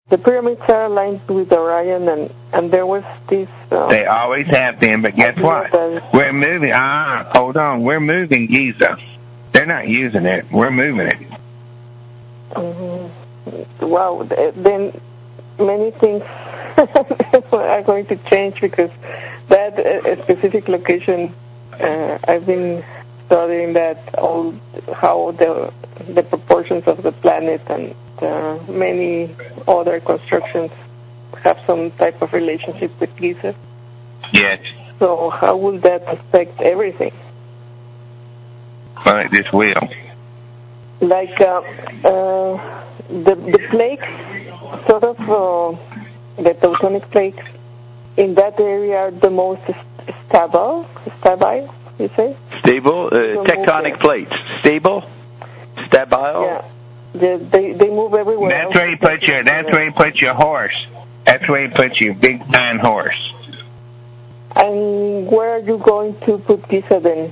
The pyramids are aligned with Orion, and there was this... they always have been, but guess what? We're moving... hold on. We're moving Giza. They're not using it. We're moving it. Wow. Then many things are going to change because that specific location, I've been studying that, how the proportions of the planet and many other constructions have some type of relationship with Giza. Yes. So how will that affect everything? Well, it just will. Like the plaques, sort of the tectonic plaques in that area are the most stable, you say? Stable? Tectonic plates. Stable? Stabile? Yeah. They move everywhere. That's where you put your horse. That's where you put your big fine horse. And where are you going to put Giza then?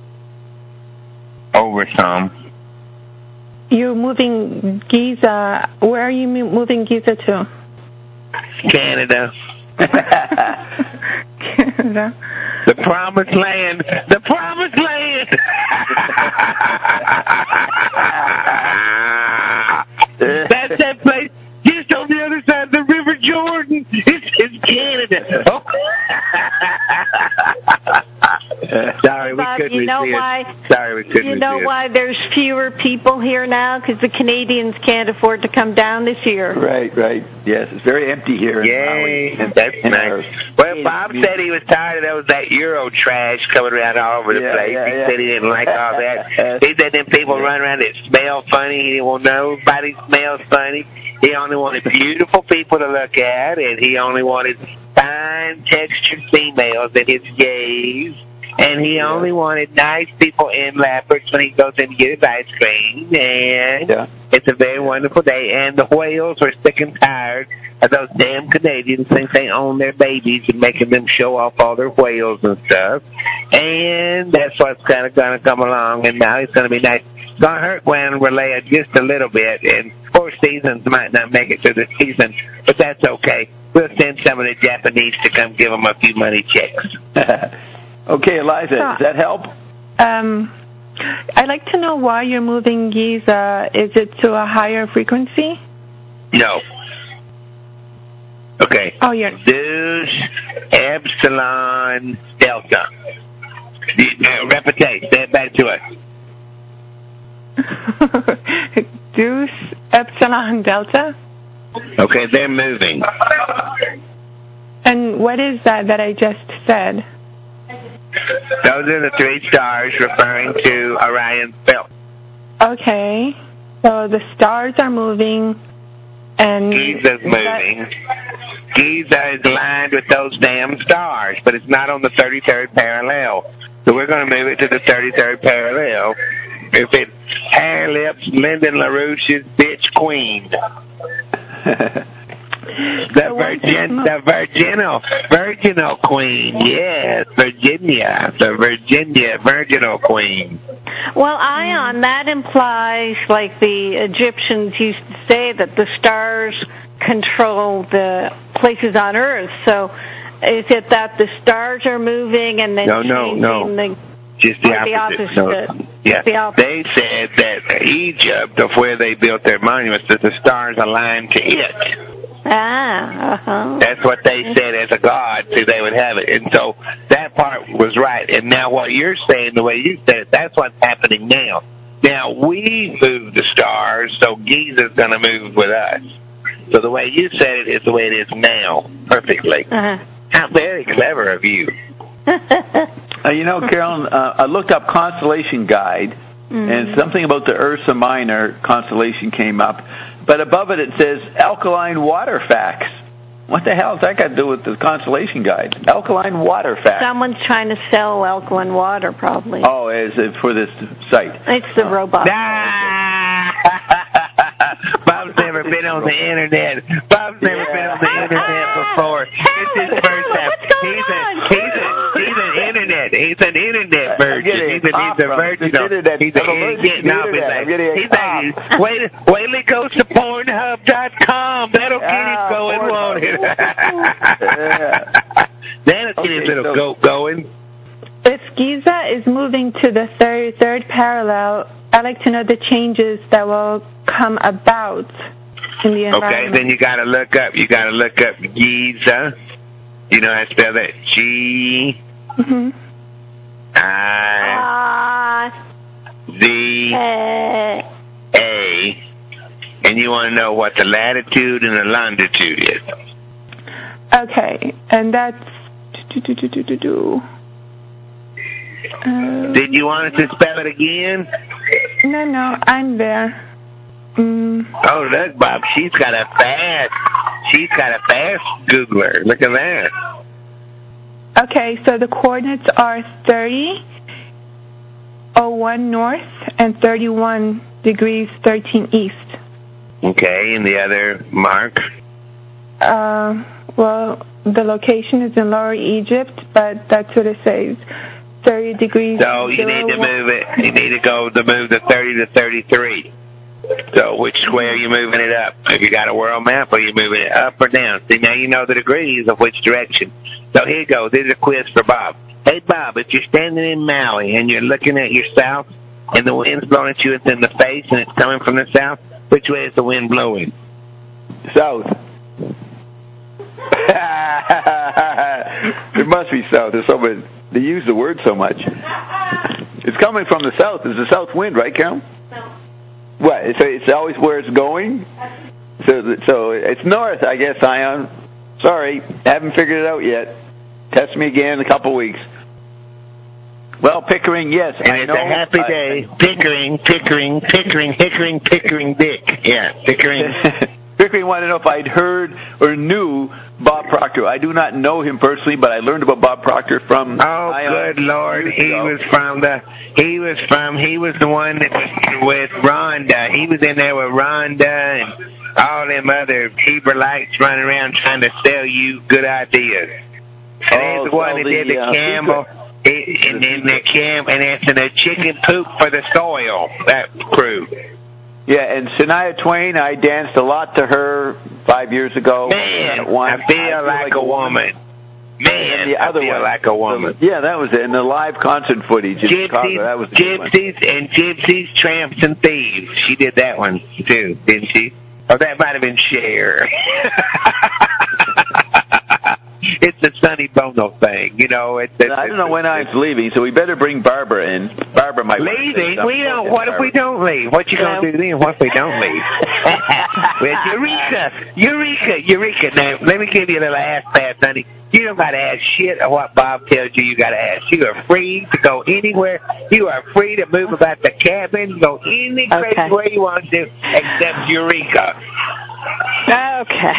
Over some. You're moving Giza. Where are you moving Giza to? Canada. Canada. The promised land. The promised land. That's that place just on the other side of the River Jordan. It's Canada. Oh. Sorry, we couldn't you know resist. why? Sorry, we couldn't You know resist. why there's fewer people here now? Because the Canadians can't afford to come down this year. Right. Yes, it's very empty here. Yay, in Maui. that's nice. Well, Bob said he was tired of that Euro trash coming around all over the place. He said he didn't like all that. He said them people run around that smell funny. He didn't want nobody smells funny. He only wanted beautiful people to look at, and he only wanted fine textured females in his gaze. And he only wanted nice people in Lappert's when he goes in to get his ice cream. And it's a very wonderful day. And the whales are sick and tired of those damn Canadians think they own their babies and making them show off all their whales and stuff. And that's what's kind of going to come along. And now it's going to be nice. It's going to hurt Gwen Relaya just a little bit. And 4 seasons might not make it through the season, but that's okay. We'll send some of the Japanese to come give them a few money checks. Okay, Eliza, does that help? I'd like to know why you're moving Giza. Is it to a higher frequency? No. Okay. Oh, yeah. Zeus, Epsilon, Delta. Repeat. Say it back to us. Zeus, Epsilon, Delta? Okay, they're moving. And what is that I just said? Those are the 3 stars referring to Orion's belt. Okay. So the stars are moving, and Giza's moving. Giza is aligned with those damn stars, but it's not on the 33rd parallel. So we're going to move it to the 33rd parallel. If it's hair lips, Lyndon LaRouche's bitch queen. The virginal queen, yes, Virginia, the virginal queen. Well, Ion, that implies, like the Egyptians used to say, that the stars control the places on Earth. So is it that the stars are moving and then changing the... Just the opposite. They said that Egypt, of where they built their monuments, that the stars aligned to it. That's what they said as a god, so they would have it. And so that part was right. And now what you're saying, the way you said it, that's what's happening now. Now we move the stars, so Giza's going to move with us. So the way you said it is the way it is now, perfectly. How very clever of you. You know, Carolyn, I looked up Constellation Guide, and something about the Ursa Minor constellation came up. But above it says alkaline water facts. What the hell has that got to do with the Constellation Guide? Alkaline water facts. Someone's trying to sell alkaline water, probably. Oh, is it for this site? It's the robot. Bob's never been on the internet. Bob's never been on the internet before. It's his first time. He's an He's an internet virgin. He's a virgin. He's getting off his life. He's like, wait till he goes to Pornhub.com. That'll get him going, won't it? That'll get his little goat going. If Giza is moving to the 33rd parallel, I'd like to know the changes that will come about in the environment. Okay, then you got to look up Giza. You know how to spell that? G-I-Z-A. And you want to know what the latitude and the longitude is. Okay, and that's... Did you want us to spell it again? No, I'm there. Oh, look, Bob, she's got a fast Googler. Look at that. Okay, so the coordinates are 30:01 north and 31 degrees 13 east. Okay, and the other mark? Well, the location is in Lower Egypt, but that's what it says. 30 degrees. So you need to move it. You need to move the 30 to 33. So which way are you moving it up? Have you got a world map, or are you moving it up or down? See, now you know the degrees of which direction. So here you go. This is a quiz for Bob. Hey, Bob, if you're standing in Maui and you're looking at your south and the wind's blowing at you in the face and it's coming from the south, which way is the wind blowing? South. It must be south. There's so much, they use the word so much. It's coming from the south. It's the south wind, right, Carol? What? So it's always where it's going? So it's north, I guess, Ion. Sorry, haven't figured it out yet. Test me again in a couple weeks. Well, Pickering, yes. And it's a happy day. Pickering, Dick. Yeah, Pickering. Pickering wanted to know if I'd heard or knew Bob Proctor. I do not know him personally, but I learned about Bob Proctor from... Oh, good Lord. He was the one that was with Rhonda. He was in there with Rhonda and all them other Hebrides running around trying to sell you good ideas. And he's the one that did the camel... And then and it's in a chicken poop for the soil, that crew. Yeah, and Shania Twain, I danced a lot to her 5 years ago. Man, I feel like a woman. Man, the other I feel like a woman. Yeah, that was it. And the live concert footage in Chicago, that was the Gypsies, Tramps, and Thieves. She did that one, too, didn't she? Oh, that might have been Cher. It's the Sonny Bono thing, you know. I don't know when I'm leaving, so we better bring Barbara in. Barbara might leaving. We don't. What if we don't leave? What you gonna do then? What if we don't leave? Well, Eureka. Now, let me give you a little ass pass, honey. You don't gotta ask shit of what Bob tells you. You gotta ask. You are free to go anywhere. You are free to move about the cabin. Go any crazy way you want to, except Eureka. Okay.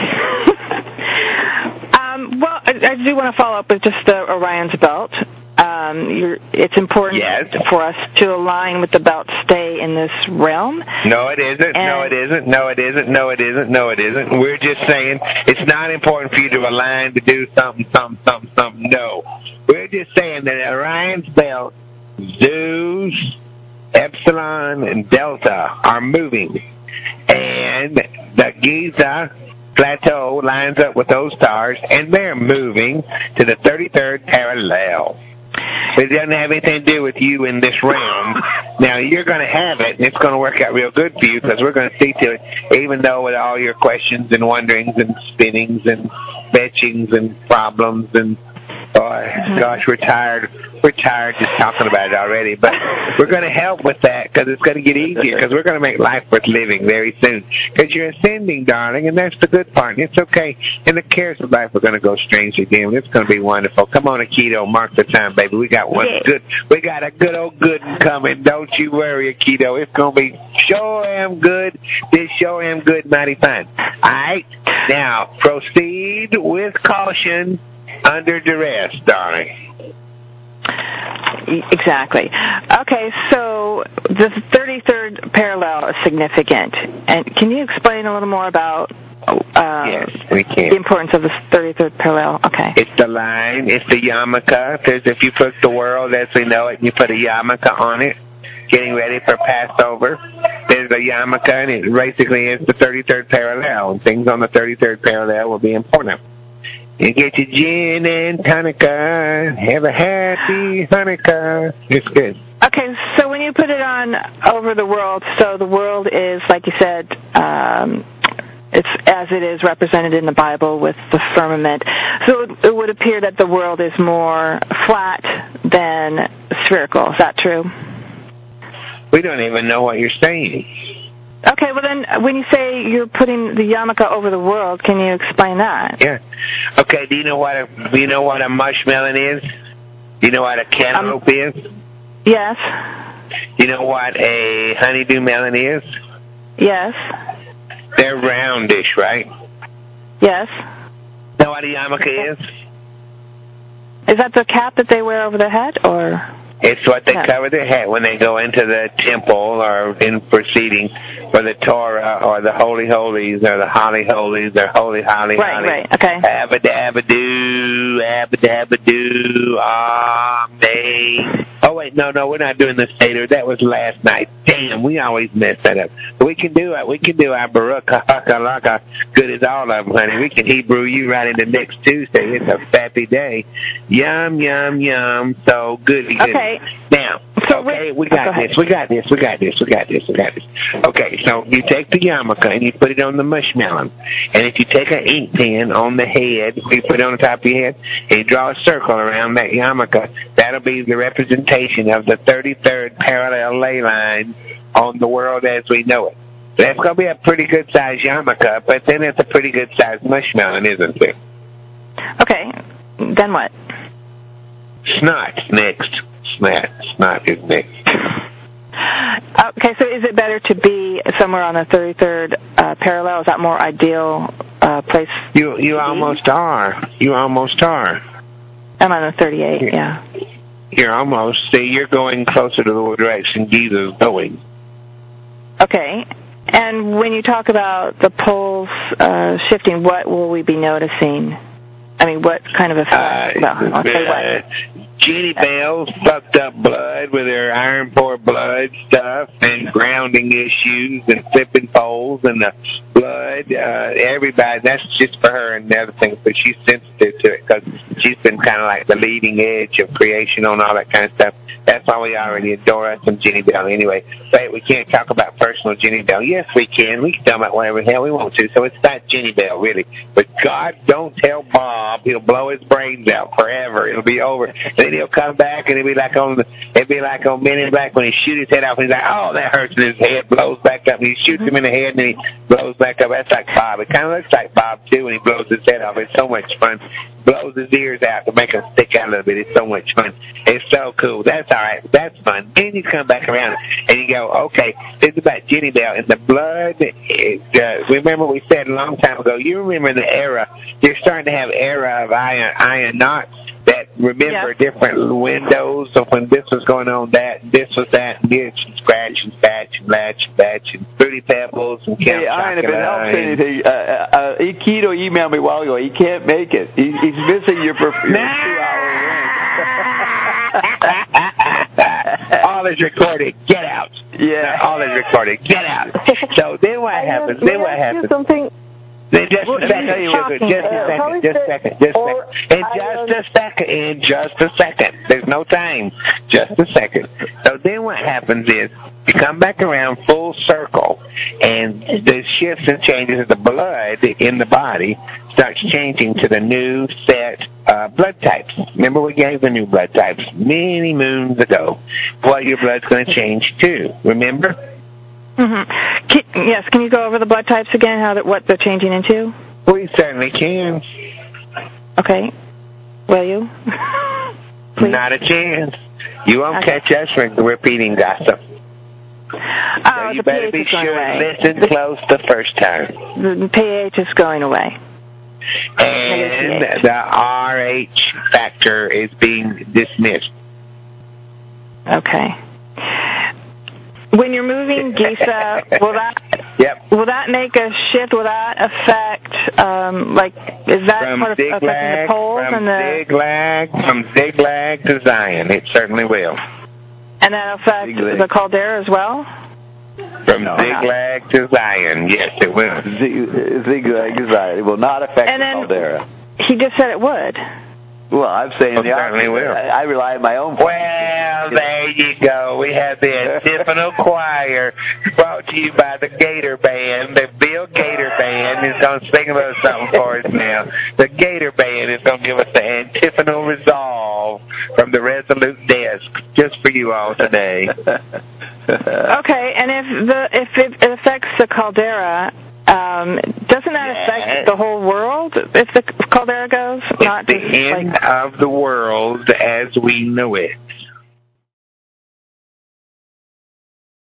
Well, I do want to follow up with just the Orion's belt. It's important for us to align with the belt, stay in this realm. No, it isn't. No, it isn't. We're just saying it's not important for you to align to do something. No. We're just saying that Orion's belt, Zeus, Epsilon, and Delta are moving. And the Giza Plateau lines up with those stars, and they're moving to the 33rd parallel. It doesn't have anything to do with you in this realm. Now, you're going to have it, and it's going to work out real good for you, because we're going to see to it, even though with all your questions and wonderings and spinnings and fetchings and problems and, gosh, we're tired. We're tired just talking about it already, but we're going to help with that because it's going to get easier because we're going to make life worth living very soon because you're ascending, darling, and that's the good part. It's okay. In the cares of life, we're going to go strangely dim. It's going to be wonderful. Come on, Aikido, mark the time, baby. We got We got a good old good one coming. Don't you worry, Aikido. It's going to be sure am good. This sure am good, mighty fine. All right. Now, proceed with caution under duress, darling. Exactly. Okay, so the 33rd parallel is significant. And can you explain a little more about Yes, we can. The importance of the 33rd parallel. Okay. It's the line. It's the yarmulke. Because if you put the world as we know it, and you put a yarmulke on it, getting ready for Passover, there's a yarmulke, and it basically is the 33rd parallel. And things on the 33rd parallel will be important. You get your gin and Hanukkah. Have a happy Hanukkah. It's good. Okay, so when you put it on over the world, so the world is, like you said, it's as it is represented in the Bible with the firmament. So it would appear that the world is more flat than spherical. Is that true? We don't even know what you're saying. Okay, well then, when you say you're putting the yarmulke over the world, can you explain that? Yeah. Okay. Do you know what a mushmelon is? Do you know what a cantaloupe is? Yes. Do you know what a honeydew melon is? Yes. They're roundish, right? Yes. Know what a yarmulke is? Is that the cap that they wear over their head, or? It's what they cover their head when they go into the temple or in proceeding for the Torah or the Holy Holies or the Holly Holies or Holy Holly. Right, okay. Abba-dabba-doo, abba-dabba-doo, amen. Oh, wait, no, we're not doing the Seder. That was last night. Damn, we always mess that up. But we can do it. We can do our Baruch HaKalaka good as all of them, honey. We can Hebrew you right into next Tuesday. It's a happy day. Yum, yum, yum. So goody. Okay. Now, okay, we got this. Okay, so you take the yarmulke and you put it on the mushmelon. And if you take an ink pen on the head, you put it on the top of your head, and you draw a circle around that yarmulke, that'll be the representation of the 33rd parallel ley line on the world as we know it. That's going to be a pretty good-sized yarmulke, but then it's a pretty good-sized mushmelon, isn't it? Okay, then what? Snot's next. Snot is next. Okay, so is it better to be somewhere on the 33rd parallel? Is that more ideal place? You almost are. You almost are. I'm on the 38, yeah. You're almost. See, you're going closer to the direction Jesus is going. Okay. And when you talk about the poles shifting, what will we be noticing? I mean, what kind of effect? I'll say what. Jeannie Bell sucked up blood with her iron poor blood stuff and grounding issues and flipping poles and the blood. Everybody, that's just for her and the other things, but she's sensitive to it because she's been kind of like the leading edge of creation on all that kind of stuff. That's why we already adore us some Jeannie Bell anyway. But we can't talk about personal Jeannie Bell. Yes, we can. We can talk about whatever the hell we want to. So it's not Jeannie Bell, really. But God, don't tell Bob. He'll blow his brains out forever. It'll be over. And then he'll come back and it'll be like on Men in Black when he shoots his head off and he's like, oh, that hurts, and his head blows back up and he shoots him in the head and then he blows back up. That's like Bob. It kind of looks like Bob too when he blows his head off. It's so much fun. Blows his ears out to make them stick out a little bit. It's so much fun. It's so cool. That's all right. That's fun. Then you come back around and you go, okay, this is about Jeannie Bell and the blood. Remember we said a long time ago, you remember the era. You're starting to have era of iron knots that remember different windows. So when this was going on, this was that, and this, and scratch and scratch and latch and batch and fruity pebbles and count chocolate. If it helps anything, Keto emailed me a while ago. He can't make it. He's missing your 2-hour ring. All is recorded. Get out. Yeah. All is recorded. Get out. So then what happens? Something. In just a second. There's no time. Just a second. So then what happens is you come back around full circle, and the shifts and changes of the blood in the body starts changing to the new set blood types. Remember we gave the new blood types many moons ago. What your blood's going to change to. Remember? Mm-hmm. Yes, can you go over the blood types again, what they're changing into? We certainly can. Okay. Will you? Not a chance. You won't catch us for repeating gossip. So you better be sure and listen close the first time. The pH is going away. And the RH factor is being dismissed. Okay. When you're moving Gisa, will that Yep. Will that make a shift? Will that affect, is that from part of affecting the poles and the... From Ziglag to Zion, it certainly will. And that'll affect the caldera as well? From Ziglag to Zion, yes, it will. Ziglag to Zion. It will not affect the caldera. He just said it would. Well, I'm saying the certainly will. I rely on my own. Well, there you go. We have the Antiphonal Choir brought to you by the Gator Band. The Bill Gator Band is going to sing a little something for us now. The Gator Band is going to give us the Antiphonal Resolve from the Resolute Desk just for you all today. Okay, and if it affects the caldera, doesn't that affect the whole world if the caldera goes? It's the end of the world as we know it.